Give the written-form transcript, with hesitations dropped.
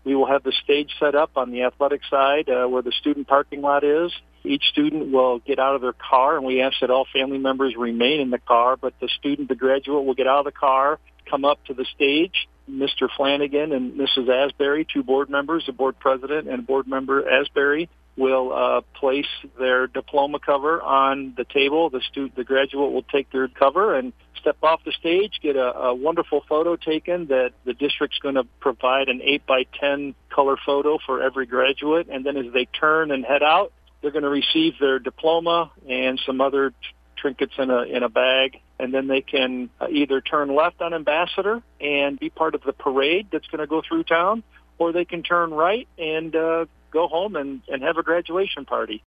We will have the stage set up on the athletic side where the student parking lot is. Each student will get out of their car, and we ask that all family members remain in the car, but the student, the graduate, will get out of the car, come up to the stage. Mr. Flanagan and Mrs. Asbury, two board members, the board president and board member Asbury, will place their diploma cover on the table. The graduate will take their cover and step off the stage, get a wonderful photo taken that the district's going to provide an 8x10 color photo for every graduate. And then as they turn and head out, they're going to receive their diploma and some other trinkets in a bag. And then they can either turn left on Ambassador and be part of the parade that's going to go through town, or they can turn right and go home and have a graduation party.